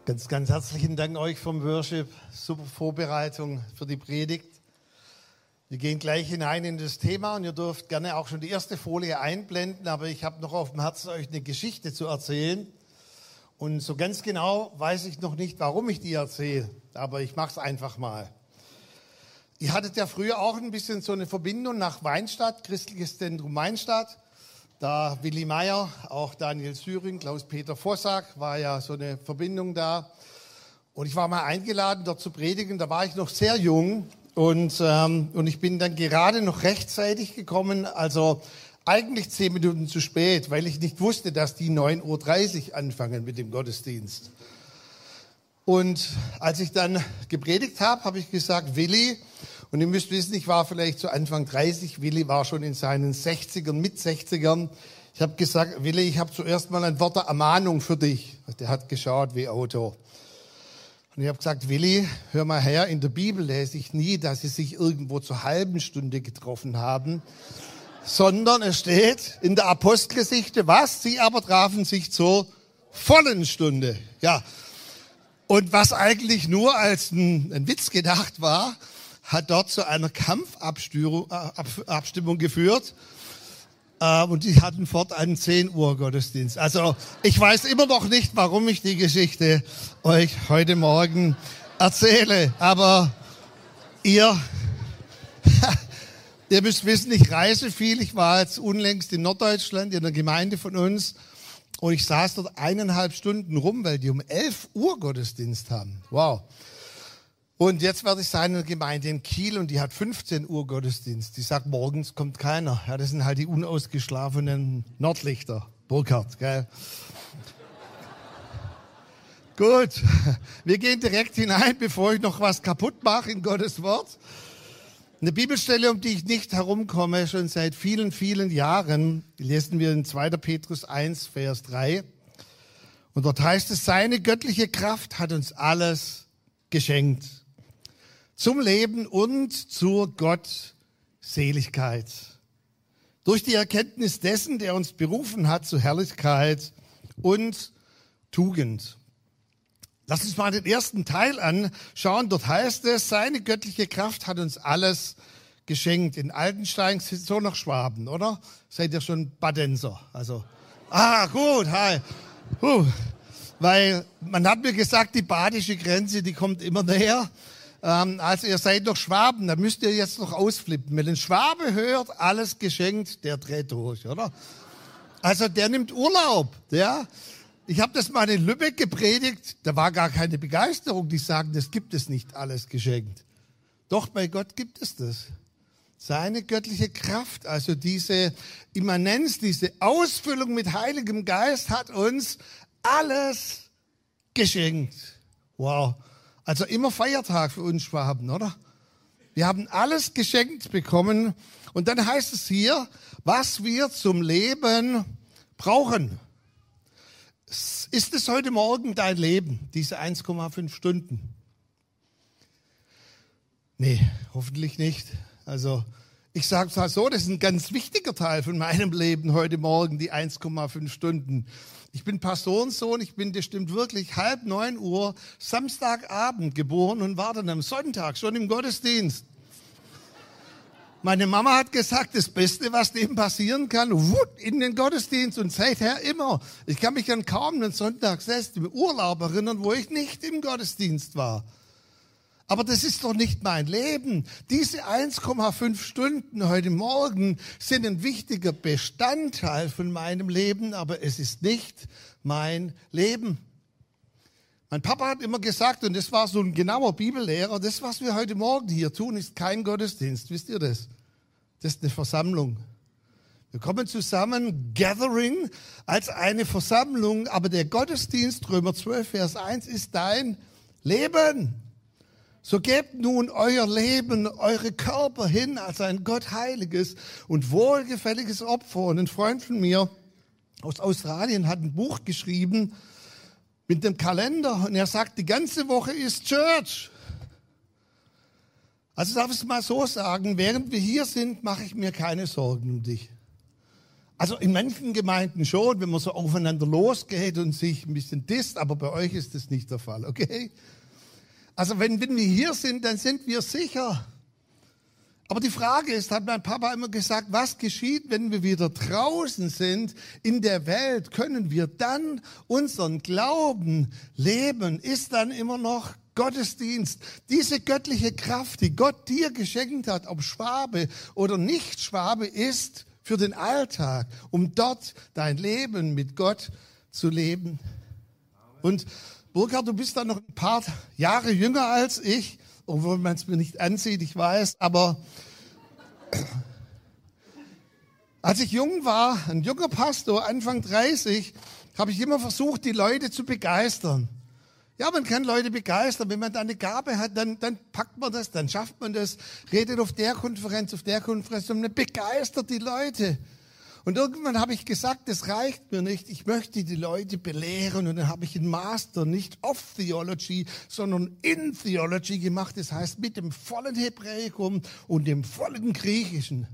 Ganz herzlichen Dank euch vom Worship. Super Vorbereitung für die Predigt. Wir gehen gleich hinein in das Thema und ihr dürft gerne auch schon die erste Folie einblenden, aber ich habe noch auf dem Herzen, euch eine Geschichte zu erzählen. Und so ganz genau weiß ich noch nicht, warum ich die erzähle, aber ich mache es einfach mal. Ihr hattet ja früher auch ein bisschen so eine Verbindung nach Weinstadt, Christliches Zentrum Weinstadt. Da Willi Meier, auch Daniel Syring, Klaus-Peter Vossack, war ja so eine Verbindung da. Und ich war mal eingeladen, dort zu predigen. Da war ich noch sehr jung und ich bin dann gerade noch rechtzeitig gekommen, also eigentlich 10 Minuten zu spät, weil ich nicht wusste, dass die 9:30 Uhr anfangen mit dem Gottesdienst. Und als ich dann gepredigt habe, habe ich gesagt, Willi, und ihr müsst wissen, ich war vielleicht so Anfang 30, Willi war schon in seinen 60ern, mit 60ern. Ich habe gesagt, Willi, ich habe zuerst mal ein Wort der Ermahnung für dich. Der hat geschaut wie Auto. Und ich habe gesagt, Willi, hör mal her, in der Bibel lese ich nie, dass sie sich irgendwo zur halben Stunde getroffen haben, sondern es steht in der Apostelgeschichte, was? Sie aber trafen sich zur vollen Stunde. Ja. Und was eigentlich nur als ein Witz gedacht war, hat dort zu einer Kampfabstimmung geführt. Und die hatten fortan 10 Uhr Gottesdienst. Also ich weiß immer noch nicht, warum ich die Geschichte euch heute Morgen erzähle. Aber ihr müsst wissen, ich reise viel. Ich war jetzt unlängst in Norddeutschland in einer Gemeinde von uns. Und ich saß dort 1,5 Stunden rum, weil die um 11 Uhr Gottesdienst haben. Wow. Und jetzt werde ich sein in einer Gemeinde in Kiel und die hat 15 Uhr Gottesdienst. Die sagt, morgens kommt keiner. Ja, das sind halt die unausgeschlafenen Nordlichter. Burkhardt, gell? Gut, wir gehen direkt hinein, bevor ich noch was kaputt mache in Gottes Wort. Eine Bibelstelle, um die ich nicht herumkomme, schon seit vielen, vielen Jahren, lesen wir in 2. Petrus 1, Vers 3. Und dort heißt es, seine göttliche Kraft hat uns alles geschenkt. Zum Leben und zur Gottseligkeit. Durch die Erkenntnis dessen, der uns berufen hat zur Herrlichkeit und Tugend. Lass uns mal den ersten Teil anschauen. Dort heißt es, seine göttliche Kraft hat uns alles geschenkt. In Altenstein sind so noch Schwaben, oder? Seid ihr schon Badenser? Also, gut, hi. Weil man hat mir gesagt, die badische Grenze, die kommt immer näher. Also ihr seid doch Schwaben, da müsst ihr jetzt noch ausflippen. Wenn ein Schwabe hört, alles geschenkt, der dreht durch, oder? Also der nimmt Urlaub, ja. Ich habe das mal in Lübeck gepredigt, da war gar keine Begeisterung. Die sagen, das gibt es nicht, alles geschenkt. Doch bei Gott gibt es das. Seine göttliche Kraft, also diese Immanenz, diese Ausfüllung mit Heiligem Geist hat uns alles geschenkt. Wow. Also immer Feiertag für uns Schwaben, oder? Wir haben alles geschenkt bekommen. Und dann heißt es hier, was wir zum Leben brauchen. Ist es heute Morgen dein Leben, diese 1,5 Stunden? Nee, hoffentlich nicht. Also ich sage es mal so, das ist ein ganz wichtiger Teil von meinem Leben heute Morgen, die 1,5 Stunden. Ich bin Pastorensohn, ich bin bestimmt wirklich 8:30 Uhr Samstagabend geboren und war dann am Sonntag schon im Gottesdienst. Meine Mama hat gesagt, das Beste, was dem passieren kann, in den Gottesdienst und seither immer. Ich kann mich an kaum einen Sonntag selbst im Urlaub erinnern, wo ich nicht im Gottesdienst war. Aber das ist doch nicht mein Leben. Diese 1,5 Stunden heute Morgen sind ein wichtiger Bestandteil von meinem Leben, aber es ist nicht mein Leben. Mein Papa hat immer gesagt, und das war so ein genauer Bibellehrer, das, was wir heute Morgen hier tun, ist kein Gottesdienst. Wisst ihr das? Das ist eine Versammlung. Wir kommen zusammen, Gathering, als eine Versammlung, aber der Gottesdienst, Römer 12, Vers 1, ist dein Leben. So gebt nun euer Leben, eure Körper hin als ein gottheiliges und wohlgefälliges Opfer. Und ein Freund von mir aus Australien hat ein Buch geschrieben mit dem Kalender und er sagt, die ganze Woche ist Church. Also darf ich es mal so sagen, während wir hier sind, mache ich mir keine Sorgen um dich. Also in manchen Gemeinden schon, wenn man so aufeinander losgeht und sich ein bisschen disst, aber bei euch ist das nicht der Fall, okay? Also wenn wir hier sind, dann sind wir sicher. Aber die Frage ist, hat mein Papa immer gesagt, was geschieht, wenn wir wieder draußen sind in der Welt? Können wir dann unseren Glauben leben? Ist dann immer noch Gottesdienst, diese göttliche Kraft, die Gott dir geschenkt hat, ob Schwabe oder nicht Schwabe, ist für den Alltag, um dort dein Leben mit Gott zu leben. Und Burkhard, du bist dann noch ein paar Jahre jünger als ich, obwohl man es mir nicht ansieht, ich weiß, aber als ich jung war, ein junger Pastor, Anfang 30, habe ich immer versucht, die Leute zu begeistern. Ja, man kann Leute begeistern. Wenn man da eine Gabe hat, dann packt man das, dann schafft man das, redet auf der Konferenz und man begeistert die Leute. Und irgendwann habe ich gesagt, das reicht mir nicht, ich möchte die Leute belehren. Und dann habe ich einen Master nicht of Theology, sondern in Theology gemacht. Das heißt mit dem vollen Hebräikum und dem vollen Griechischen.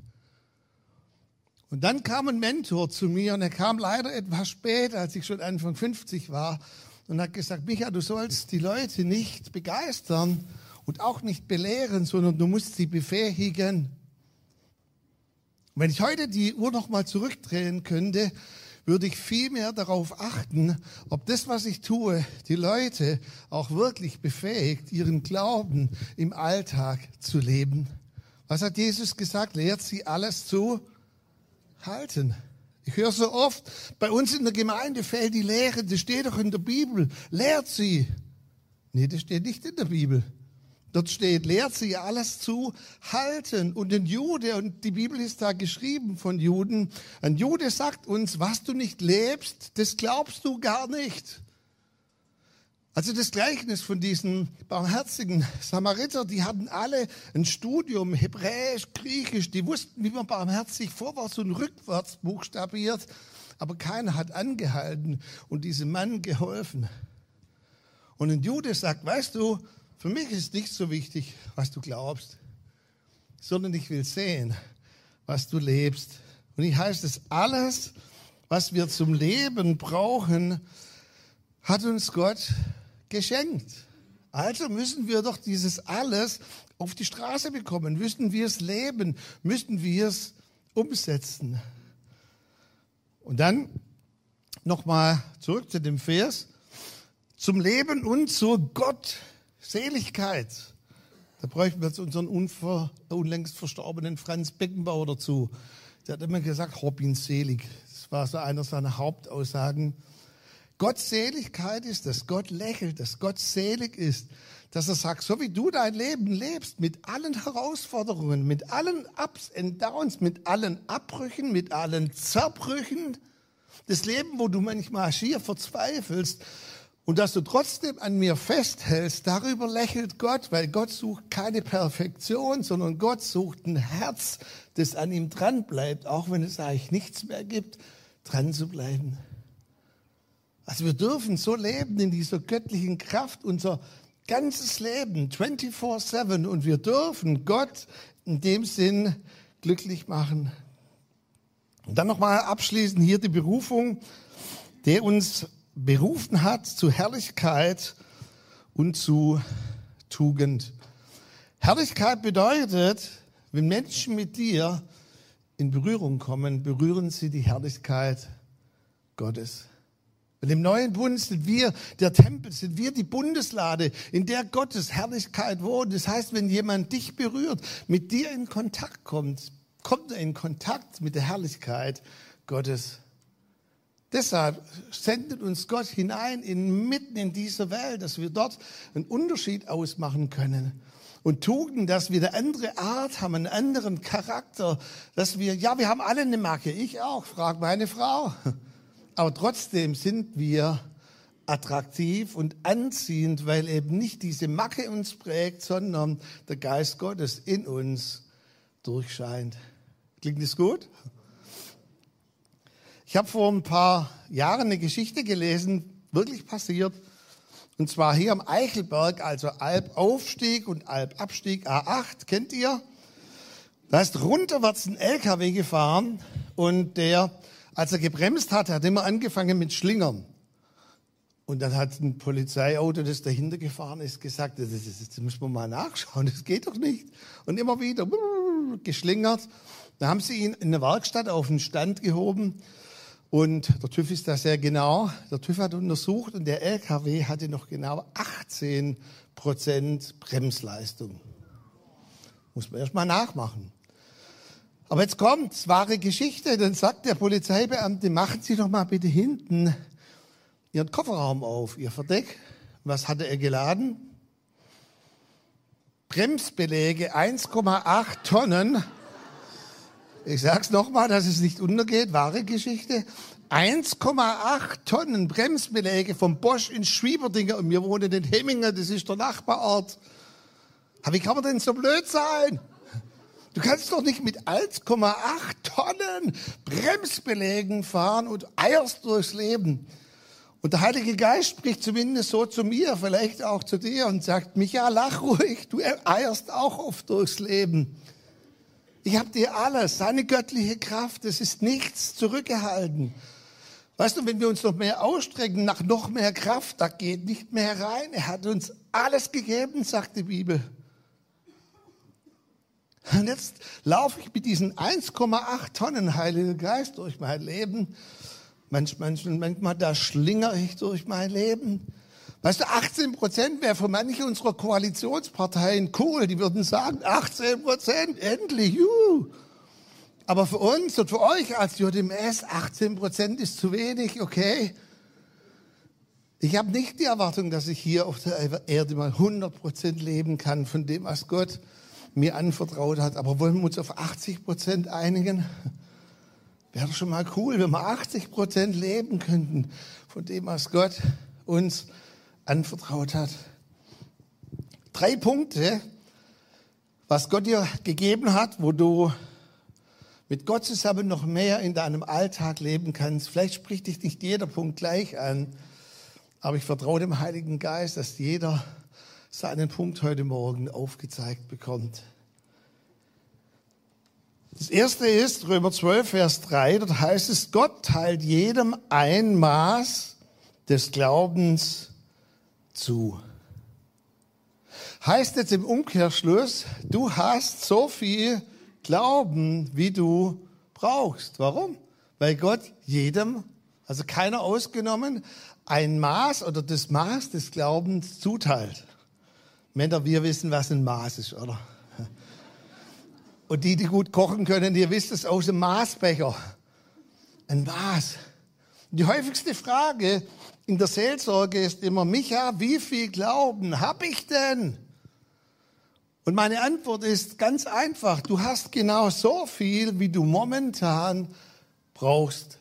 Und dann kam ein Mentor zu mir und er kam leider etwas spät, als ich schon Anfang 50 war und hat gesagt, Micha, du sollst die Leute nicht begeistern und auch nicht belehren, sondern du musst sie befähigen. Und wenn ich heute die Uhr noch mal zurückdrehen könnte, würde ich viel mehr darauf achten, ob das, was ich tue, die Leute auch wirklich befähigt, ihren Glauben im Alltag zu leben. Was hat Jesus gesagt? Lehrt sie alles zu halten. Ich höre so oft, bei uns in der Gemeinde fehlt die Lehre, das steht doch in der Bibel. Lehrt sie. Nee, das steht nicht in der Bibel. Dort steht, lehrt sie alles zu halten. Und ein Jude, und die Bibel ist da geschrieben von Juden, ein Jude sagt uns, was du nicht lebst, das glaubst du gar nicht. Also das Gleichnis von diesen barmherzigen Samariter, die hatten alle ein Studium, Hebräisch, Griechisch, die wussten, wie man barmherzig vorwärts und rückwärts buchstabiert, aber keiner hat angehalten und diesem Mann geholfen. Und ein Jude sagt, weißt du, für mich ist nicht so wichtig, was du glaubst, sondern ich will sehen, was du lebst. Und ich heißt es, alles, was wir zum Leben brauchen, hat uns Gott geschenkt. Also müssen wir doch dieses alles auf die Straße bekommen, müssen wir es leben, müssen wir es umsetzen. Und dann nochmal zurück zu dem Vers, zum Leben und zur Gottseligkeit. Da bräuchten wir jetzt unseren unlängst verstorbenen Franz Beckenbauer dazu. Der hat immer gesagt, Robin selig. Das war so einer seiner Hauptaussagen. Gottseligkeit ist, dass Gott lächelt, dass Gott selig ist, dass er sagt, so wie du dein Leben lebst, mit allen Herausforderungen, mit allen Ups and Downs, mit allen Abbrüchen, mit allen Zerbrüchen, das Leben, wo du manchmal schier verzweifelst und dass du trotzdem an mir festhältst, darüber lächelt Gott, weil Gott sucht keine Perfektion, sondern Gott sucht ein Herz, das an ihm dran bleibt, auch wenn es eigentlich nichts mehr gibt, dran zu bleiben. Also wir dürfen so leben in dieser göttlichen Kraft, unser ganzes Leben, 24/7. Und wir dürfen Gott in dem Sinn glücklich machen. Und dann nochmal abschließend hier die Berufung, der uns berufen hat zu Herrlichkeit und zu Tugend. Herrlichkeit bedeutet, wenn Menschen mit dir in Berührung kommen, berühren sie die Herrlichkeit Gottes. Und im neuen Bund sind wir der Tempel, sind wir die Bundeslade, in der Gottes Herrlichkeit wohnt. Das heißt, wenn jemand dich berührt, mit dir in Kontakt kommt, kommt er in Kontakt mit der Herrlichkeit Gottes. Deshalb sendet uns Gott hinein mitten in dieser Welt, dass wir dort einen Unterschied ausmachen können. Und Tugend, dass wir eine andere Art haben, einen anderen Charakter, dass wir haben alle eine Macke, ich auch, frag meine Frau. Aber trotzdem sind wir attraktiv und anziehend, weil eben nicht diese Macke uns prägt, sondern der Geist Gottes in uns durchscheint. Klingt das gut? Ich habe vor ein paar Jahren eine Geschichte gelesen, wirklich passiert. Und zwar hier am Eichelberg, also Albaufstieg und Albabstieg A8, kennt ihr? Da ist runterwärts ein LKW gefahren und der Als er gebremst hat, hat er immer angefangen mit Schlingern. Und dann hat ein Polizeiauto, das dahinter gefahren ist, gesagt, das müssen wir mal nachschauen, das geht doch nicht. Und immer wieder geschlingert. Da haben sie ihn in der Werkstatt auf den Stand gehoben. Und der TÜV ist da sehr genau. Der TÜV hat untersucht und der LKW hatte noch genau 18% Bremsleistung. Muss man erst mal nachmachen. Aber jetzt kommt's, wahre Geschichte. Dann sagt der Polizeibeamte, machen Sie doch mal bitte hinten Ihren Kofferraum auf, Ihr Verdeck. Was hatte er geladen? Bremsbeläge 1,8 Tonnen. Ich sag's nochmal, dass es nicht untergeht. Wahre Geschichte. 1,8 Tonnen Bremsbeläge vom Bosch in Schwieberdinger. Und wir wohnen in Hemmingen, das ist der Nachbarort. Aber wie kann man denn so blöd sein? Du kannst doch nicht mit 1,8 Tonnen Bremsbelägen fahren und eierst durchs Leben. Und der Heilige Geist spricht zumindest so zu mir, vielleicht auch zu dir und sagt, Micha, lach ruhig, du eierst auch oft durchs Leben. Ich habe dir alles, seine göttliche Kraft, es ist nichts zurückgehalten. Weißt du, wenn wir uns noch mehr ausstrecken nach noch mehr Kraft, da geht nicht mehr rein. Er hat uns alles gegeben, sagt die Bibel. Und jetzt laufe ich mit diesen 1,8 Tonnen Heiligen Geist durch mein Leben. Manchmal da schlingere ich durch mein Leben. Weißt du, 18% wäre für manche unserer Koalitionsparteien cool. Die würden sagen, 18%, endlich, juhu. Aber für uns und für euch als JMS, 18% ist zu wenig, okay? Ich habe nicht die Erwartung, dass ich hier auf der Erde mal 100% leben kann von dem, was Gott mir anvertraut hat. Aber wollen wir uns auf 80% einigen? Wäre doch schon mal cool, wenn wir 80% leben könnten von dem, was Gott uns anvertraut hat. 3 Punkte, was Gott dir gegeben hat, wo du mit Gott zusammen noch mehr in deinem Alltag leben kannst. Vielleicht spricht dich nicht jeder Punkt gleich an, aber ich vertraue dem Heiligen Geist, dass jeder seinen Punkt heute Morgen aufgezeigt bekommt. Das erste ist Römer 12, Vers 3, dort heißt es, Gott teilt jedem ein Maß des Glaubens zu. Heißt jetzt im Umkehrschluss, du hast so viel Glauben, wie du brauchst. Warum? Weil Gott jedem, also keiner ausgenommen, ein Maß oder das Maß des Glaubens zuteilt. Männer, wir wissen, was ein Maß ist, oder? Und die gut kochen können, ihr wisst es aus dem Maßbecher. Ein Maß. Die häufigste Frage in der Seelsorge ist immer, Micha, wie viel Glauben habe ich denn? Und meine Antwort ist ganz einfach. Du hast genau so viel, wie du momentan brauchst.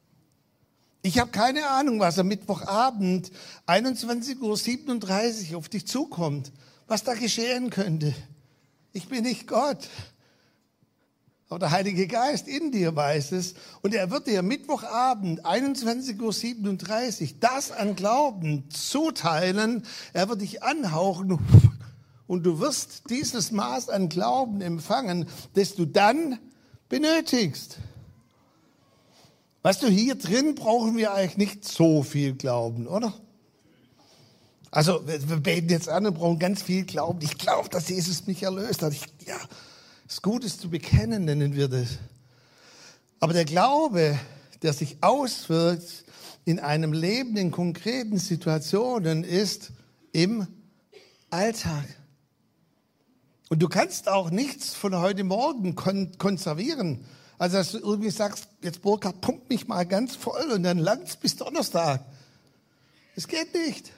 Ich habe keine Ahnung, was am Mittwochabend 21:37 Uhr auf dich zukommt, was da geschehen könnte. Ich bin nicht Gott. Aber der Heilige Geist in dir weiß es. Und er wird dir Mittwochabend 21:37 Uhr das an Glauben zuteilen. Er wird dich anhauchen und du wirst dieses Maß an Glauben empfangen, das du dann benötigst. Weißt du, hier drin brauchen wir eigentlich nicht so viel Glauben, oder? Also wir beten jetzt an und brauchen ganz viel Glauben. Ich glaube, dass Jesus mich erlöst hat. Ja, es ist gut, es zu bekennen, nennen wir das. Aber der Glaube, der sich auswirkt in einem Leben, in konkreten Situationen, ist im Alltag. Und du kannst auch nichts von heute Morgen konservieren. Also dass du irgendwie sagst, jetzt Burkhard, pump mich mal ganz voll und dann langt's bis Donnerstag. Das geht nicht.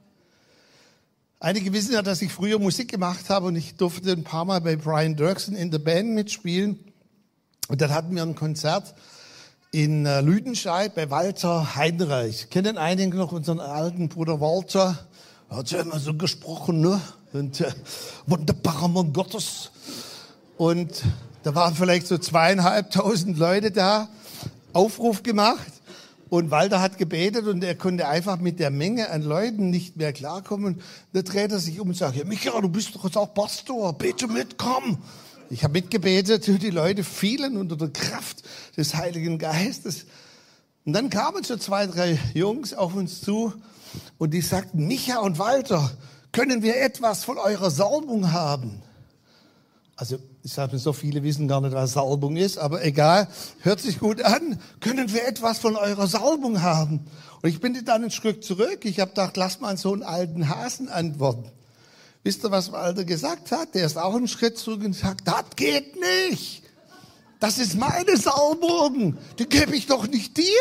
Einige wissen ja, dass ich früher Musik gemacht habe und ich durfte ein paar Mal bei Brian Dirksen in der Band mitspielen. Und dann hatten wir ein Konzert in Lüdenscheid bei Walter Heinreich. Kennen einige noch unseren alten Bruder Walter? Er hat ja immer so gesprochen, ne? Und wunderbarer Mann Gottes. Und da waren vielleicht so 2.500 Leute da, Aufruf gemacht. Und Walter hat gebetet und er konnte einfach mit der Menge an Leuten nicht mehr klarkommen. Da dreht er sich um und sagt, ja, Michael, du bist doch jetzt auch Pastor, bete mit, komm. Ich habe mitgebetet, die Leute fielen unter der Kraft des Heiligen Geistes. Und dann kamen so 2, 3 Jungs auf uns zu und die sagten, Micha und Walter, können wir etwas von eurer Salbung haben? Also ich sage, so viele wissen gar nicht, was Salbung ist, aber egal, hört sich gut an. Können wir etwas von eurer Salbung haben? Und ich bin dann einen Schritt zurück. Ich habe gedacht, lass mal so einen alten Hasen antworten. Wisst ihr, was Walter gesagt hat? Der ist auch einen Schritt zurück und sagt, das geht nicht. Das ist meine Salbung. Die gebe ich doch nicht dir.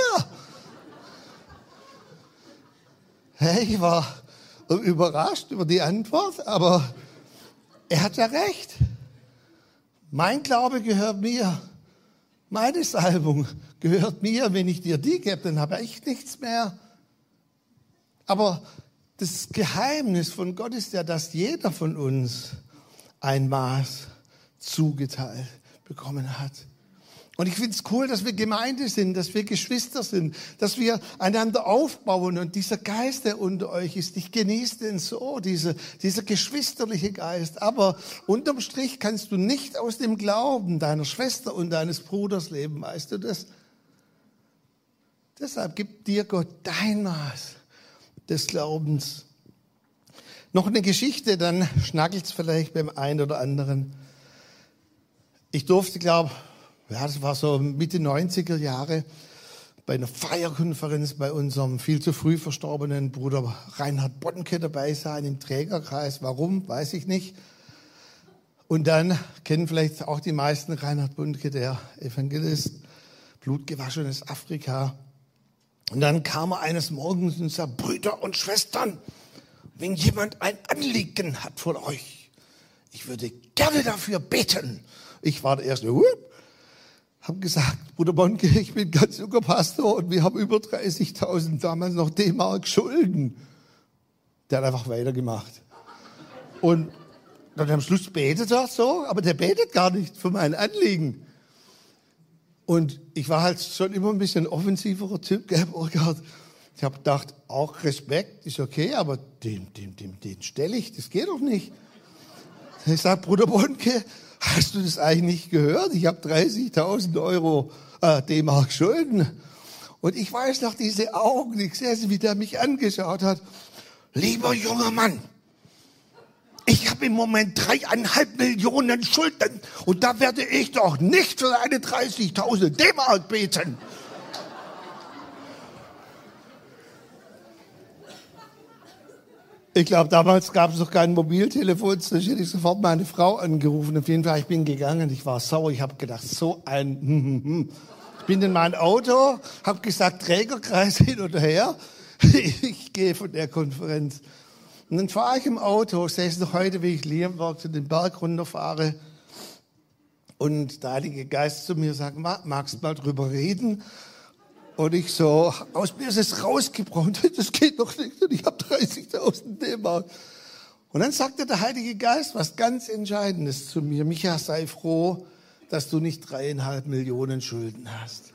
Hey, ich war überrascht über die Antwort, aber er hat ja recht. Mein Glaube gehört mir. Meine Salbung gehört mir. Wenn ich dir die gebe, dann habe ich nichts mehr. Aber das Geheimnis von Gott ist ja, dass jeder von uns ein Maß zugeteilt bekommen hat. Und ich finde es cool, dass wir Gemeinde sind, dass wir Geschwister sind, dass wir einander aufbauen. Und dieser Geist, der unter euch ist, ich genieße den so, dieser geschwisterliche Geist. Aber unterm Strich kannst du nicht aus dem Glauben deiner Schwester und deines Bruders leben, weißt du das? Deshalb gibt dir Gott dein Maß des Glaubens. Noch eine Geschichte, dann schnackelt es vielleicht beim einen oder anderen. Ich durfte, das war so Mitte 90er Jahre, bei einer Feierkonferenz bei unserem viel zu früh verstorbenen Bruder Reinhard Boddenke dabei sein im Trägerkreis. Warum, weiß ich nicht. Und dann kennen vielleicht auch die meisten Reinhard Boddenke, der Evangelist, blutgewaschenes Afrika. Und dann kam er eines Morgens und sagte, Brüder und Schwestern, wenn jemand ein Anliegen hat von euch, ich würde gerne dafür beten. Ich war der Erste, habe gesagt, Bruder Bonke, ich bin ganz junger Pastor und wir haben über 30.000 damals noch D-Mark Schulden. Der hat einfach weitergemacht. Und dann am Schluss betet er so, aber der betet gar nicht für mein Anliegen. Und ich war halt schon immer ein bisschen offensiverer Typ, gell, Burkhard. Ich habe gedacht, auch Respekt ist okay, aber den stelle ich, das geht doch nicht. Ich sage, Bruder Bonke, hast du das eigentlich nicht gehört? Ich habe 30.000 Euro D-Mark Schulden. Und ich weiß noch diese Augen, ich sehe sie, wie der mich angeschaut hat. Lieber junger Mann, ich habe im Moment 3,5 Millionen Schulden und da werde ich doch nicht für eine 30.000 D-Mark beten. Ich glaube, damals gab es noch kein Mobiltelefon, da hätte ich sofort meine Frau angerufen. Auf jeden Fall, ich bin gegangen, ich war sauer, ich habe gedacht, Ich bin in mein Auto, habe gesagt, Trägerkreis hin oder her, ich gehe von der Konferenz. Und dann fahre ich im Auto, sehe es noch heute, wie ich Leonberg zu den Berg runterfahre. Und der Heilige Geist zu mir sagt, magst du mal drüber reden? Und ich so, aus mir ist es rausgebrochen, das geht doch nicht, und ich habe 30.000 D-Mark. Und dann sagte der Heilige Geist was ganz Entscheidendes zu mir. Micha, sei froh, dass du nicht 3,5 Millionen Schulden hast.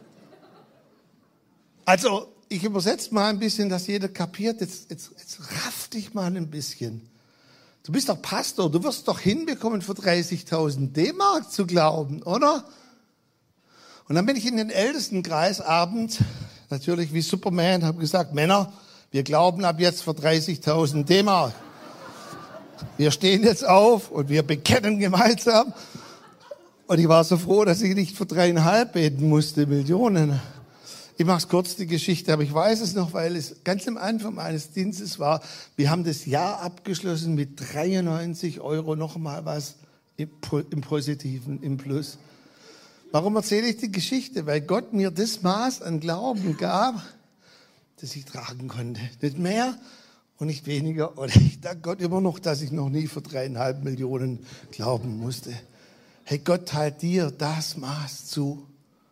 Also, ich übersetze mal ein bisschen, dass jeder kapiert, jetzt raff dich mal ein bisschen. Du bist doch Pastor, du wirst doch hinbekommen, für 30.000 D-Mark zu glauben, oder? Und dann bin ich in den Ältestenkreis abends, natürlich wie Superman, habe gesagt, Männer, wir glauben ab jetzt für 30.000 D-Mark. Wir stehen jetzt auf und wir bekennen gemeinsam. Und ich war so froh, dass ich nicht für 3,5 beten musste, Millionen. Ich mache es kurz, die Geschichte, aber ich weiß es noch, weil es ganz am Anfang meines Dienstes war. Wir haben das Jahr abgeschlossen mit 93 Euro, noch mal was im Positiven, im Plus. Warum erzähle ich die Geschichte? Weil Gott mir das Maß an Glauben gab, das ich tragen konnte. Nicht mehr und nicht weniger. Und ich danke Gott immer noch, dass ich noch nie für 3,5 Millionen glauben musste. Hey, Gott teilt dir das Maß zu.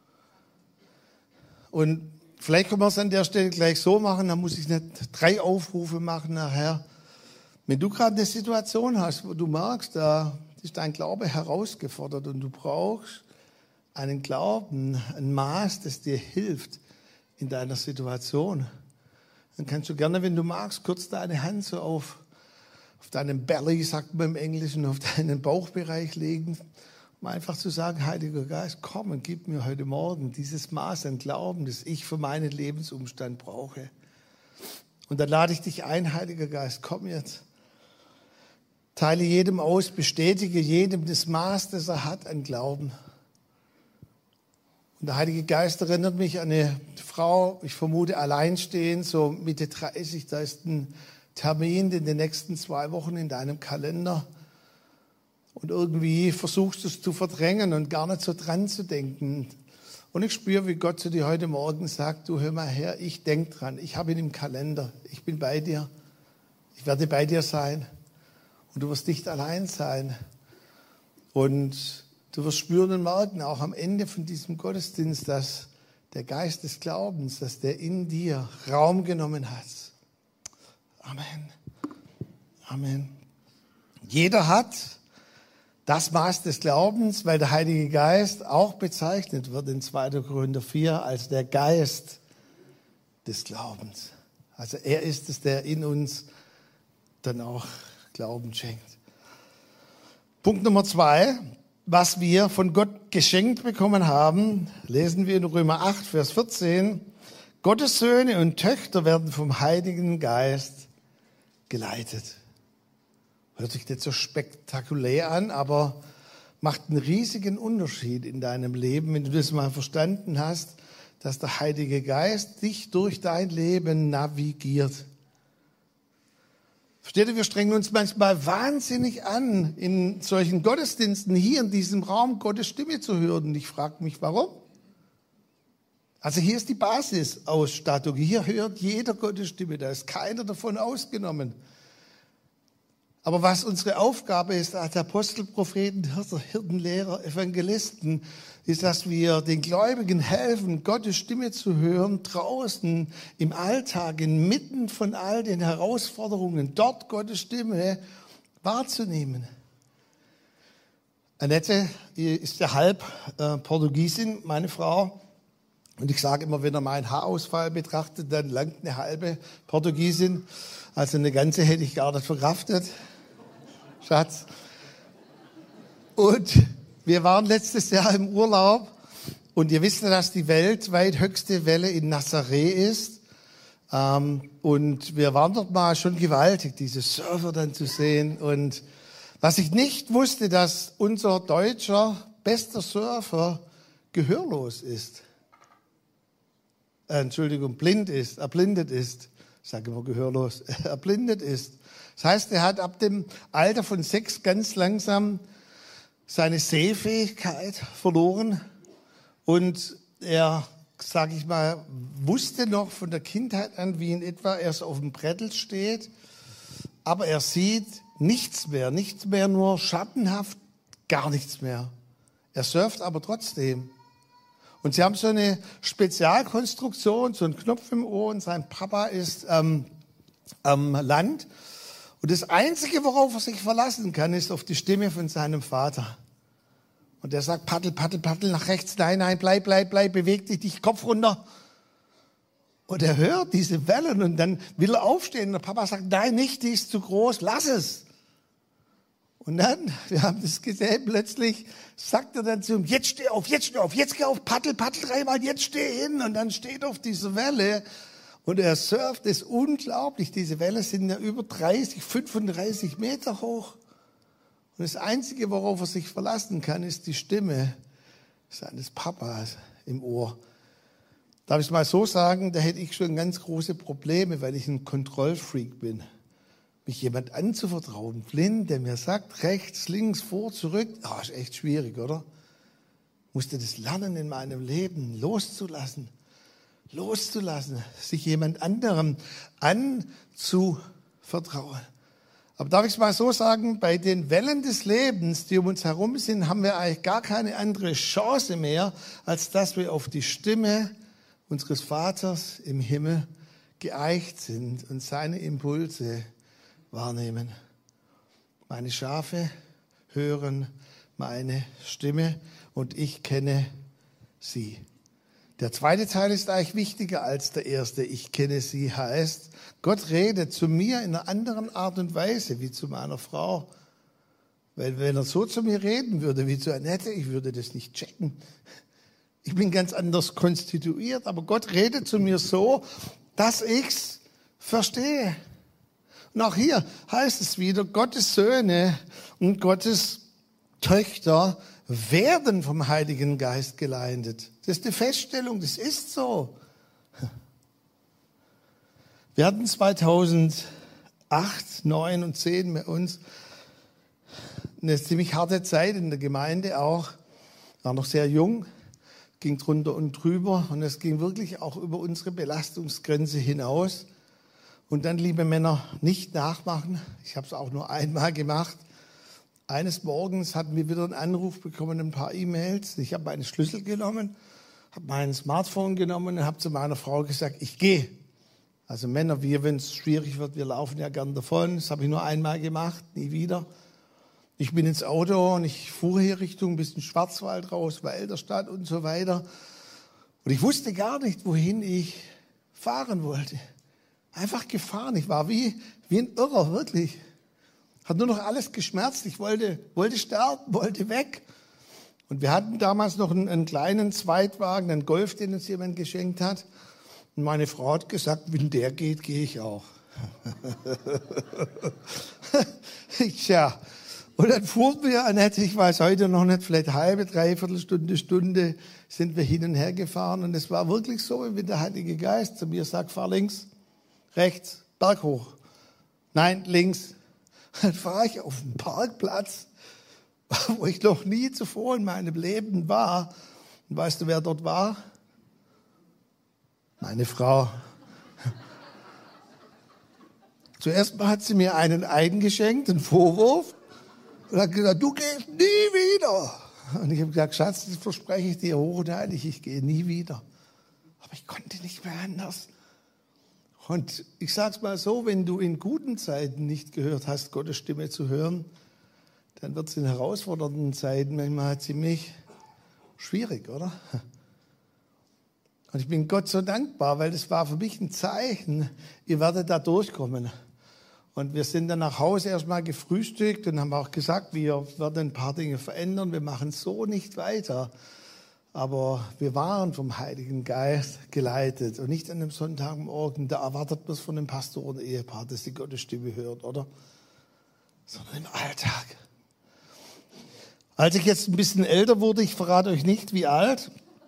Und vielleicht können wir es an der Stelle gleich so machen, dann muss ich nicht 3 Aufrufe machen nachher. Wenn du gerade eine Situation hast, wo du merkst, da ist dein Glaube herausgefordert und du brauchst einen Glauben, ein Maß, das dir hilft in deiner Situation, dann kannst du gerne, wenn du magst, kurz deine Hand so auf deinen Belly, sagt man im Englischen, auf deinen Bauchbereich legen. um einfach zu sagen, Heiliger Geist, komm und gib mir heute Morgen dieses Maß an Glauben, das ich für meinen Lebensumstand brauche. Und dann lade ich dich ein, Heiliger Geist, komm jetzt. Teile jedem aus, bestätige jedem das Maß, das er hat an Glauben. Und der Heilige Geist erinnert mich an eine Frau, ich vermute alleinstehend, so Mitte 30, da ist ein Termin in den nächsten 2 Wochen in deinem Kalender. Und irgendwie versuchst du es zu verdrängen und gar nicht so dran zu denken. Und ich spüre, wie Gott zu dir heute Morgen sagt, du hör mal her, ich denke dran, ich habe ihn im Kalender, ich bin bei dir, ich werde bei dir sein. Und du wirst nicht allein sein. Und du wirst spüren und merken, auch am Ende von diesem Gottesdienst, dass der Geist des Glaubens, dass der in dir Raum genommen hat. Amen. Amen. Jeder hat das Maß des Glaubens, weil der Heilige Geist auch bezeichnet wird in 2. Korinther 4 als der Geist des Glaubens. Also er ist es, der in uns dann auch Glauben schenkt. Punkt Nummer 2, was wir von Gott geschenkt bekommen haben, lesen wir in Römer 8, Vers 14. Gottes Söhne und Töchter werden vom Heiligen Geist geleitet. Hört sich nicht so spektakulär an, aber macht einen riesigen Unterschied in deinem Leben, wenn du das mal verstanden hast, dass der Heilige Geist dich durch dein Leben navigiert. Versteht ihr, wir strengen uns manchmal wahnsinnig an, in solchen Gottesdiensten hier in diesem Raum Gottes Stimme zu hören. Und ich frage mich, warum? Also hier ist die Basisausstattung. Hier hört jeder Gottes Stimme. Da ist keiner davon ausgenommen. Aber was unsere Aufgabe ist als Apostel, Propheten, Hirten, Lehrer, Evangelisten, ist, dass wir den Gläubigen helfen, Gottes Stimme zu hören, draußen im Alltag, inmitten von all den Herausforderungen, dort Gottes Stimme wahrzunehmen. Annette ist ja halb Portugiesin, meine Frau. Und ich sage immer, wenn er meinen Haarausfall betrachtet, dann langt eine halbe Portugiesin. Also eine ganze hätte ich gar nicht verkraftet. Schatz. Und wir waren letztes Jahr im Urlaub und ihr wisst ja, dass die weltweit höchste Welle in Nazaré ist. Und wir waren dort mal schon gewaltig, diese Surfer dann zu sehen. Und was ich nicht wusste, dass unser deutscher bester Surfer gehörlos ist. Erblindet ist. Ich sage immer gehörlos. Erblindet ist. Das heißt, er hat ab dem Alter von 6 ganz langsam seine Sehfähigkeit verloren. Und er, sage ich mal, wusste noch von der Kindheit an, wie in etwa er so auf dem Brettel steht. Aber er sieht nichts mehr nur schattenhaft, gar nichts mehr. Er surft aber trotzdem. Und sie haben so eine Spezialkonstruktion, so einen Knopf im Ohr und sein Papa ist am Land. Und das Einzige, worauf er sich verlassen kann, ist auf die Stimme von seinem Vater. Und der sagt, paddel, paddel, paddel nach rechts, nein, bleib, beweg dich, Kopf runter. Und er hört diese Wellen und dann will er aufstehen. Und der Papa sagt, nein, nicht, die ist zu groß, lass es. Und dann, wir haben das gesehen, plötzlich sagt er dann zu ihm, jetzt steh auf, jetzt geh auf, paddel 3-mal, jetzt steh hin. Und dann steht er auf dieser Welle und er surft, das ist unglaublich. Diese Wellen sind ja über 35 Meter hoch. Und das Einzige, worauf er sich verlassen kann, ist die Stimme seines Papas im Ohr. Darf ich es mal so sagen, da hätte ich schon ganz große Probleme, weil ich ein Kontrollfreak bin. Mich jemand anzuvertrauen, blind, der mir sagt, rechts, links, vor, zurück, ist echt schwierig, oder? Ich musste das lernen in meinem Leben, loszulassen, sich jemand anderem anzuvertrauen. Aber darf ich es mal so sagen, bei den Wellen des Lebens, die um uns herum sind, haben wir eigentlich gar keine andere Chance mehr, als dass wir auf die Stimme unseres Vaters im Himmel geeicht sind und seine Impulse wahrnehmen. Meine Schafe hören meine Stimme und ich kenne sie. Der zweite Teil ist eigentlich wichtiger als der erste. Ich kenne sie heißt, Gott redet zu mir in einer anderen Art und Weise wie zu meiner Frau. Weil wenn er so zu mir reden würde wie zu Annette, ich würde das nicht checken. Ich bin ganz anders konstituiert, aber Gott redet zu mir so, dass ich's verstehe. Und auch hier heißt es wieder, Gottes Söhne und Gottes Töchter werden vom Heiligen Geist geleitet. Das ist eine Feststellung, das ist so. Wir hatten 2008, 2009 und 2010 bei uns eine ziemlich harte Zeit in der Gemeinde auch. War noch sehr jung, ging drunter und drüber und es ging wirklich auch über unsere Belastungsgrenze hinaus. Und dann, liebe Männer, nicht nachmachen. Ich habe es auch nur einmal gemacht. Eines Morgens hatten wir wieder einen Anruf bekommen, ein paar E-Mails. Ich habe meinen Schlüssel genommen, habe mein Smartphone genommen und habe zu meiner Frau gesagt, ich gehe. Also Männer, wenn es schwierig wird, wir laufen ja gern davon. Das habe ich nur einmal gemacht, nie wieder. Ich bin ins Auto und ich fuhr hier Richtung ein bisschen Schwarzwald raus, Walderstadt und so weiter. Und ich wusste gar nicht, wohin ich fahren wollte. Einfach gefahren. Ich war wie ein Irrer, wirklich. Hat nur noch alles geschmerzt. Ich wollte sterben, wollte weg. Und wir hatten damals noch einen kleinen Zweitwagen, einen Golf, den uns jemand geschenkt hat. Und meine Frau hat gesagt, wenn der geht, gehe ich auch. Tja. Und dann fuhren wir, Annette, ich weiß heute noch nicht, vielleicht halbe, dreiviertel Stunde, sind wir hin und her gefahren. Und es war wirklich so, wie der Heilige Geist zu mir sagt, fahr links, rechts, Berg hoch. Nein, links. Dann fahre ich auf einen Parkplatz, wo ich noch nie zuvor in meinem Leben war. Und weißt du, wer dort war? Meine Frau. Zuerst mal hat sie mir einen eingeschenkt, einen Vorwurf. Und hat gesagt, du gehst nie wieder. Und ich habe gesagt, Schatz, das verspreche ich dir hoch und heilig, ich gehe nie wieder. Aber ich konnte nicht mehr anders. Und ich sage es mal so, wenn du in guten Zeiten nicht gehört hast, Gottes Stimme zu hören, dann wird es in herausfordernden Zeiten manchmal ziemlich schwierig, oder? Und ich bin Gott so dankbar, weil das war für mich ein Zeichen, ihr werdet da durchkommen. Und wir sind dann nach Hause erstmal gefrühstückt und haben auch gesagt, wir werden ein paar Dinge verändern, wir machen so nicht weiter. Aber wir waren vom Heiligen Geist geleitet und nicht an einem Sonntagmorgen, da erwartet man es von einem Pastor oder Ehepaar, dass die Gottes Stimme hört, oder? Sondern im Alltag. Als ich jetzt ein bisschen älter wurde, ich verrate euch nicht, wie alt,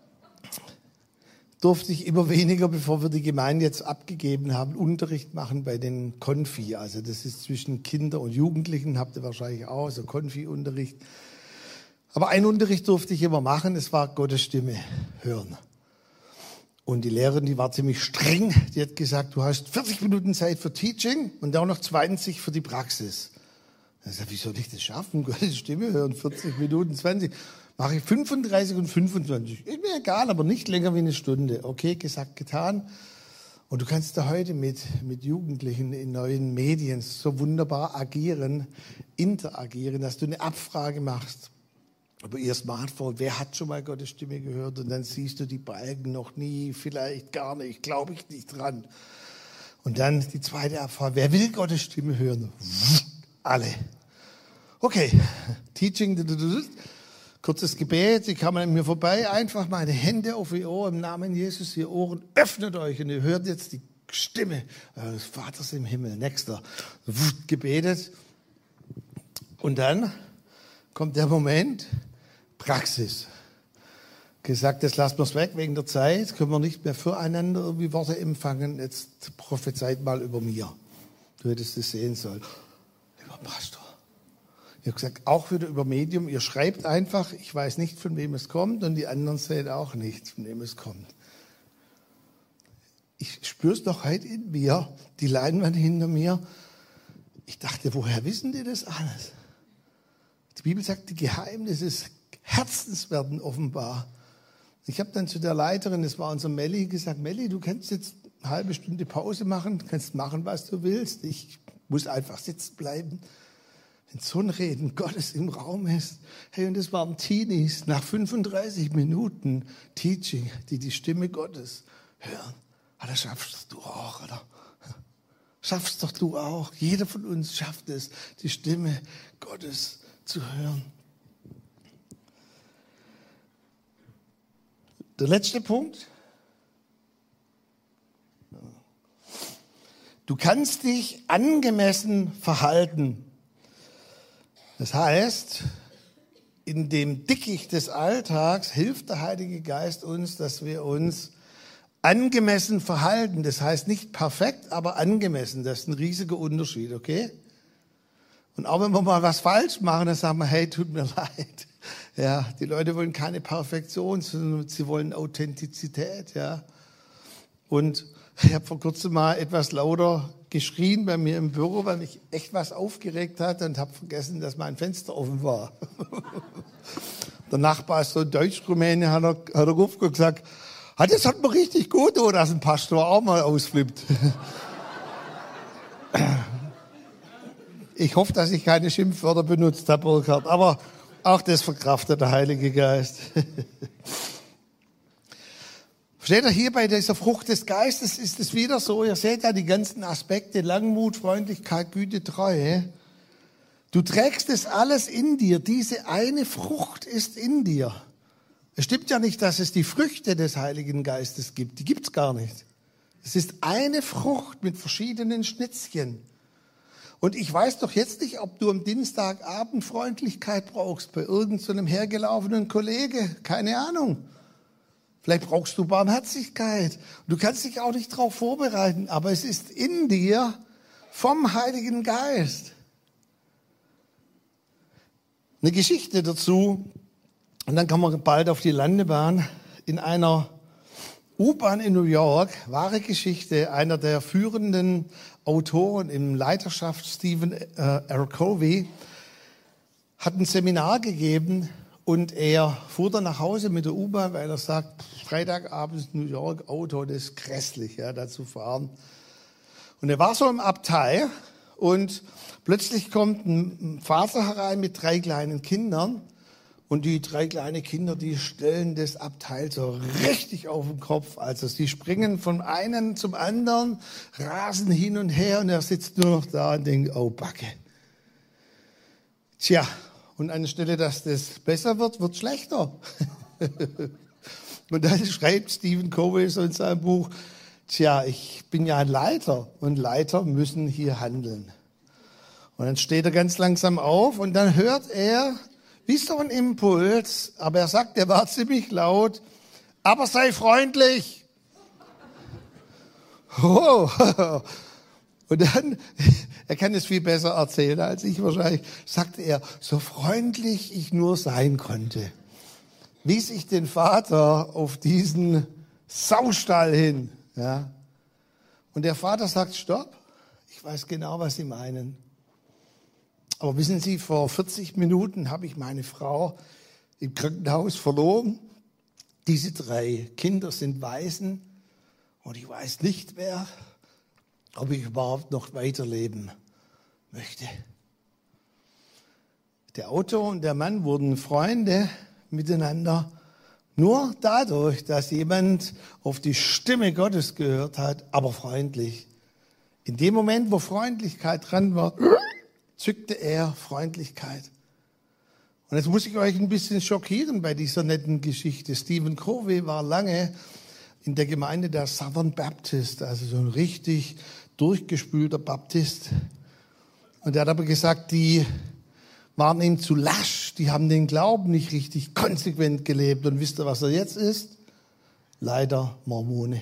durfte ich immer weniger, bevor wir die Gemeinde jetzt abgegeben haben, Unterricht machen bei den Konfi. Also das ist zwischen Kindern und Jugendlichen, habt ihr wahrscheinlich auch, so Konfi-Unterricht. Aber einen Unterricht durfte ich immer machen, es war Gottes Stimme hören. Und die Lehrerin, die war ziemlich streng, die hat gesagt, du hast 40 Minuten Zeit für Teaching und auch noch 20 für die Praxis. Ich sagte, wie soll ich das schaffen, Gottes Stimme hören, 40 Minuten, 20. Mache ich 35 und 25. Ist mir egal, aber nicht länger wie eine Stunde. Okay, gesagt, getan. Und du kannst da heute mit Jugendlichen in neuen Medien so wunderbar agieren, interagieren, dass du eine Abfrage machst über ihr Smartphone. Wer hat schon mal Gottes Stimme gehört? Und dann siehst du die Balken noch nie, vielleicht gar nicht, glaube ich nicht dran. Und dann die zweite Abfrage. Wer will Gottes Stimme hören? Alle. Okay, Teaching. Kurzes Gebet, Sie kamen an mir vorbei, einfach meine Hände auf Ihr Ohr, im Namen Jesus, Ihr Ohren öffnet euch und ihr hört jetzt die Stimme des Vaters im Himmel. Nächster, gebetet. Und dann kommt der Moment, Praxis. Gesagt, jetzt lassen wir es weg wegen der Zeit, können wir nicht mehr füreinander irgendwie Worte empfangen, jetzt prophezeit mal über mir. Du hättest es sehen sollen. Lieber Pastor. Ich habe gesagt, auch wieder über Medium, ihr schreibt einfach, ich weiß nicht, von wem es kommt und die anderen sehen auch nicht, von wem es kommt. Ich spüre es doch heute in mir, die Leinwand hinter mir. Ich dachte, woher wissen die das alles? Die Bibel sagt, die Geheimnisse des Herzens werden offenbar. Ich habe dann zu der Leiterin, das war unser Melli, gesagt, Melli, du kannst jetzt eine halbe Stunde Pause machen, du kannst machen, was du willst. Ich muss einfach sitzen bleiben. Wenn so ein Reden Gottes im Raum ist. Hey, und das waren Teenies nach 35 Minuten Teaching, die die Stimme Gottes hören. Das schaffst du auch, oder? Schaffst doch du auch. Jeder von uns schafft es, die Stimme Gottes zu hören. Der letzte Punkt. Du kannst dich angemessen verhalten. Das heißt, in dem Dickicht des Alltags hilft der Heilige Geist uns, dass wir uns angemessen verhalten. Das heißt nicht perfekt, aber angemessen. Das ist ein riesiger Unterschied, okay? Und auch wenn wir mal was falsch machen, dann sagen wir, hey, tut mir leid. Ja, die Leute wollen keine Perfektion, sondern sie wollen Authentizität, ja. Und ich habe vor kurzem mal etwas lauter geschrien bei mir im Büro, weil mich echt was aufgeregt hat und habe vergessen, dass mein Fenster offen war. Der Nachbar ist so ein Deutsch-Rumäne, hat er aufgehört und gesagt, das hat man richtig gut, dass ein Pastor auch mal ausflippt. Ich hoffe, dass ich keine Schimpfwörter benutzt habe, Burkhard, aber auch das verkraftet der Heilige Geist. Versteht ihr, hier bei dieser Frucht des Geistes ist es wieder so, ihr seht ja die ganzen Aspekte, Langmut, Freundlichkeit, Güte, Treue. Du trägst es alles in dir, diese eine Frucht ist in dir. Es stimmt ja nicht, dass es die Früchte des Heiligen Geistes gibt, die gibt's gar nicht. Es ist eine Frucht mit verschiedenen Schnitzchen. Und ich weiß doch jetzt nicht, ob du am Dienstagabend Freundlichkeit brauchst bei irgendeinem hergelaufenen Kollege. Keine Ahnung. Vielleicht brauchst du Barmherzigkeit. Du kannst dich auch nicht darauf vorbereiten, aber es ist in dir vom Heiligen Geist. Eine Geschichte dazu, und dann kommen wir bald auf die Landebahn, in einer U-Bahn in New York, wahre Geschichte, einer der führenden Autoren in Leiterschaft, Stephen R. Covey, hat ein Seminar gegeben und er fuhr dann nach Hause mit der U-Bahn, weil er sagt, Freitagabend New York, Auto, das ist grässlich, ja, da zu fahren. Und er war so im Abteil und plötzlich kommt ein Vater herein mit 3 kleinen Kindern. Und die 3 kleine Kinder, die stellen das Abteil so richtig auf den Kopf. Also sie springen von einem zum anderen, rasen hin und her und er sitzt nur noch da und denkt, oh Backe. Tja, und anstelle, dass das besser wird, wird schlechter. Und dann schreibt Stephen Covey so in seinem Buch, tja, ich bin ja ein Leiter und Leiter müssen hier handeln. Und dann steht er ganz langsam auf und dann hört er, wie so ein Impuls, aber er sagt, er war ziemlich laut, aber sei freundlich. Oh. Und dann, er kann es viel besser erzählen als ich wahrscheinlich, sagte er, so freundlich ich nur sein konnte, wies ich den Vater auf diesen Saustall hin. Ja. Und der Vater sagt, stopp, ich weiß genau, was Sie meinen. Aber wissen Sie, vor 40 Minuten habe ich meine Frau im Krankenhaus verloren. Diese 3 Kinder sind Waisen und ich weiß nicht mehr, ob ich überhaupt noch weiterleben möchte. Der Autor und der Mann wurden Freunde miteinander, nur dadurch, dass jemand auf die Stimme Gottes gehört hat, aber freundlich. In dem Moment, wo Freundlichkeit dran war, zückte er Freundlichkeit. Und jetzt muss ich euch ein bisschen schockieren bei dieser netten Geschichte. Stephen Covey war lange in der Gemeinde der Southern Baptist, also so ein richtig durchgespülter Baptist. Und er hat aber gesagt, die waren ihm zu lasch, die haben den Glauben nicht richtig konsequent gelebt. Und wisst ihr, was er jetzt ist? Leider Mormone.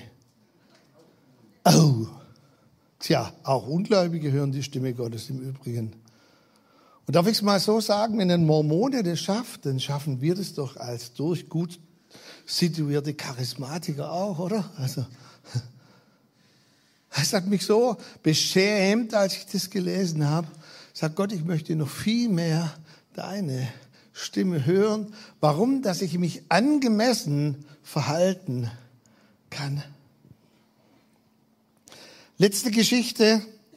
Oh, tja, auch Ungläubige hören die Stimme Gottes im Übrigen. Und darf ich es mal so sagen, wenn ein Mormone das schafft, dann schaffen wir das doch als durch gut situierte Charismatiker auch, oder? Also, es hat mich so beschämt, als ich das gelesen habe. Sagt Gott, ich möchte noch viel mehr deine Stimme hören. Warum? Dass ich mich angemessen verhalten kann. Letzte Geschichte.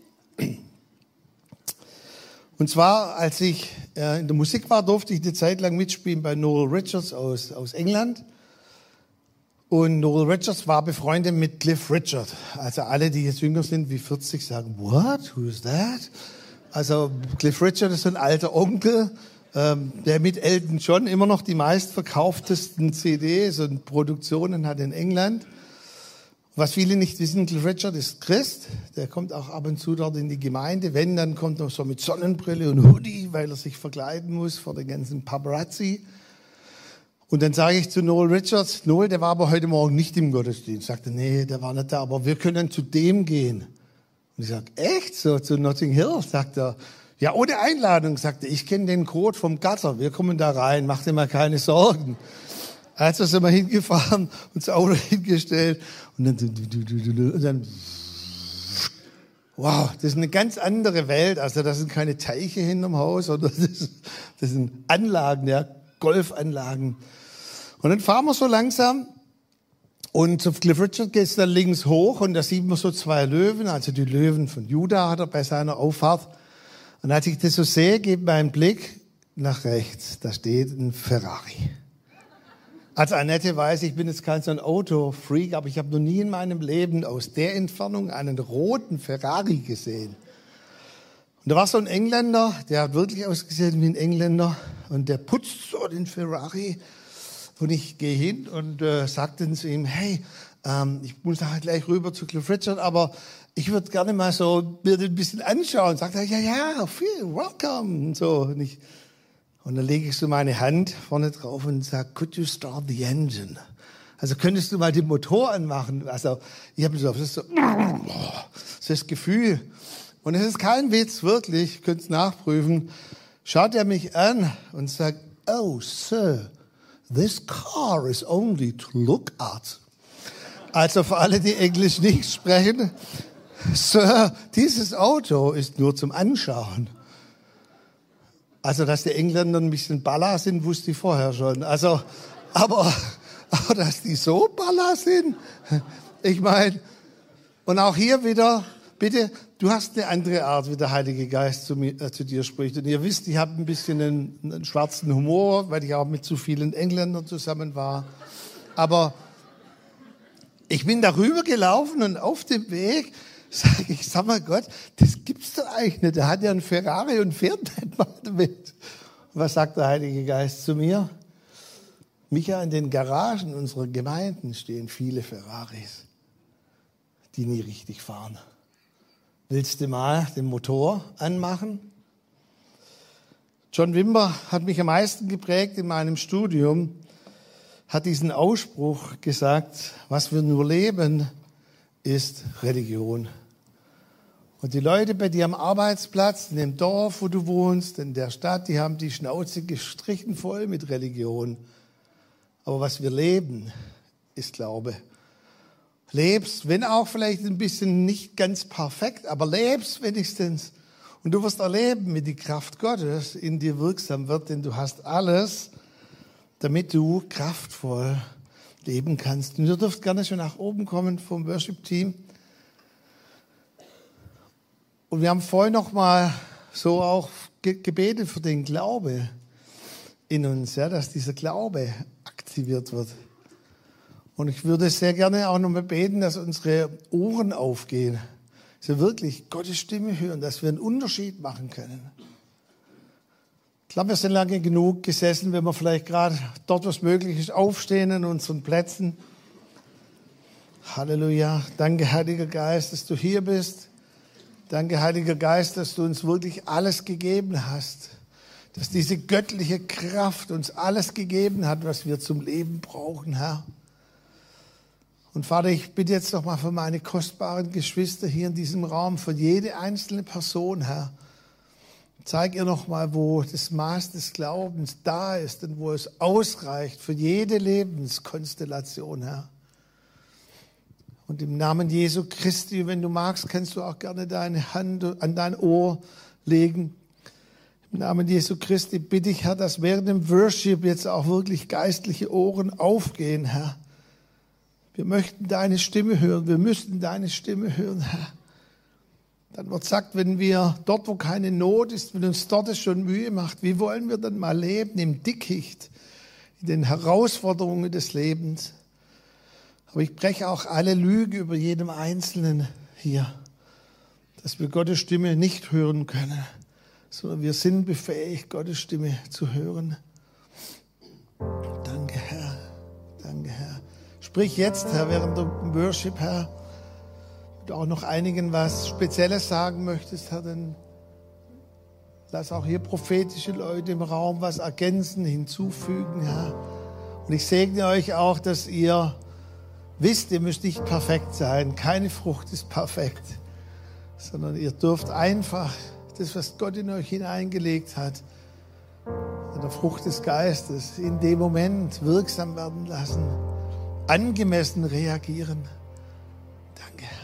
Und zwar, als ich in der Musik war, durfte ich eine Zeit lang mitspielen bei Noel Richards aus England. Und Noel Richards war befreundet mit Cliff Richard. Also alle, die jetzt jünger sind wie 40, sagen, what? Who is that? Also Cliff Richard ist so ein alter Onkel der mit Elton John immer noch die meistverkauftesten CDs und Produktionen hat in England. Was viele nicht wissen, Cliff Richard ist Christ. Der kommt auch ab und zu dort in die Gemeinde. Wenn, dann kommt er so mit Sonnenbrille und Hoodie, weil er sich verkleiden muss vor den ganzen Paparazzi. Und dann sage ich zu Noel Richards, Noel, der war aber heute Morgen nicht im Gottesdienst. Sagte, nee, der war nicht da, aber wir können zu dem gehen. Und ich sage, echt? So zu Notting Hill? Sagt er, ja, ohne Einladung. Sagte, ich kenne den Code vom Gatter. Wir kommen da rein, mach dir mal keine Sorgen. Also sind wir hingefahren, uns das Auto hingestellt und dann, wow, das ist eine ganz andere Welt. Also das sind keine Teiche hinterm Haus, sondern das sind Anlagen, ja, Golfanlagen. Und dann fahren wir so langsam und zu Cliff Richard geht es dann links hoch und da sieht man so zwei Löwen, also die Löwen von Juda hat er bei seiner Auffahrt. Und als ich das so sehe, geht mein Blick nach rechts, da steht ein Ferrari. Als Annette weiß, ich bin jetzt kein so ein Autofreak, aber ich habe noch nie in meinem Leben aus der Entfernung einen roten Ferrari gesehen. Und da war so ein Engländer, der hat wirklich ausgesehen wie ein Engländer und der putzt so den Ferrari und ich gehe hin und sagte zu ihm, hey, ich muss halt gleich rüber zu Cliff Richard, aber ich würde gerne mal so mir den ein bisschen anschauen. Sagt er, ja, welcome und so. Und dann lege ich so meine Hand vorne drauf und sage, could you start the engine? Also könntest du mal den Motor anmachen? Also ich habe so das Gefühl. Und es ist kein Witz, wirklich, ihr könnt es nachprüfen. Schaut er mich an und sagt, oh, sir, this car is only to look at. Also für alle, die Englisch nicht sprechen, Sir, dieses Auto ist nur zum Anschauen. Also, dass die Engländer ein bisschen Baller sind, wusste ich vorher schon. Also, aber dass die so Baller sind, ich meine, und auch hier wieder, bitte, du hast eine andere Art, wie der Heilige Geist zu dir spricht. Und ihr wisst, ich habe ein bisschen einen schwarzen Humor, weil ich auch mit zu vielen Engländern zusammen war. Aber ich bin darüber gelaufen und auf dem Weg sage ich, sag mal Gott, das gibt's doch eigentlich nicht. Der hat ja einen Ferrari und fährt nicht mal damit. Und was sagt der Heilige Geist zu mir? Micha, in den Garagen unserer Gemeinden stehen viele Ferraris, die nie richtig fahren. Willst du mal den Motor anmachen? John Wimber hat mich am meisten geprägt in meinem Studium, hat diesen Ausspruch gesagt, was wir nur leben, ist Religion. Und die Leute bei dir am Arbeitsplatz, in dem Dorf, wo du wohnst, in der Stadt, die haben die Schnauze gestrichen voll mit Religion. Aber was wir leben, ist Glaube. Lebst, wenn auch vielleicht ein bisschen nicht ganz perfekt, aber lebst wenigstens. Und du wirst erleben, wie die Kraft Gottes in dir wirksam wird, denn du hast alles, damit du kraftvoll leben kannst. Und ihr dürft gerne schon nach oben kommen vom Worship-Team. Und wir haben vorhin noch mal so auch gebetet für den Glaube in uns, ja, dass dieser Glaube aktiviert wird. Und ich würde sehr gerne auch noch mal beten, dass unsere Ohren aufgehen, dass wir wirklich Gottes Stimme hören, dass wir einen Unterschied machen können. Ich glaube, wir sind lange genug gesessen, wenn wir vielleicht gerade dort, was möglich ist, aufstehen in unseren Plätzen. Halleluja. Danke, Heiliger Geist, dass du hier bist. Danke, Heiliger Geist, dass du uns wirklich alles gegeben hast. Dass diese göttliche Kraft uns alles gegeben hat, was wir zum Leben brauchen, Herr. Und Vater, ich bitte jetzt noch mal für meine kostbaren Geschwister hier in diesem Raum, für jede einzelne Person, Herr. Zeig ihr noch mal, wo das Maß des Glaubens da ist und wo es ausreicht für jede Lebenskonstellation, Herr. Und im Namen Jesu Christi, wenn du magst, kannst du auch gerne deine Hand an dein Ohr legen. Im Namen Jesu Christi bitte ich, Herr, dass während dem Worship jetzt auch wirklich geistliche Ohren aufgehen, Herr. Wir möchten deine Stimme hören, wir müssen deine Stimme hören, Herr. Dann wird gesagt, wenn wir dort, wo keine Not ist, wenn uns dort es schon Mühe macht, wie wollen wir dann mal leben im Dickicht, in den Herausforderungen des Lebens? Aber ich breche auch alle Lüge über jedem Einzelnen hier, dass wir Gottes Stimme nicht hören können, sondern wir sind befähigt, Gottes Stimme zu hören. Danke, Herr. Danke, Herr. Sprich jetzt, Herr, während dem Worship, Herr. Wenn du auch noch einigen was Spezielles sagen möchtest, Herr, dann lass auch hier prophetische Leute im Raum was ergänzen, hinzufügen, Herr. Und ich segne euch auch, dass ihr wisst, ihr müsst nicht perfekt sein. Keine Frucht ist perfekt, sondern ihr dürft einfach das, was Gott in euch hineingelegt hat, an der Frucht des Geistes, in dem Moment wirksam werden lassen, angemessen reagieren. Danke.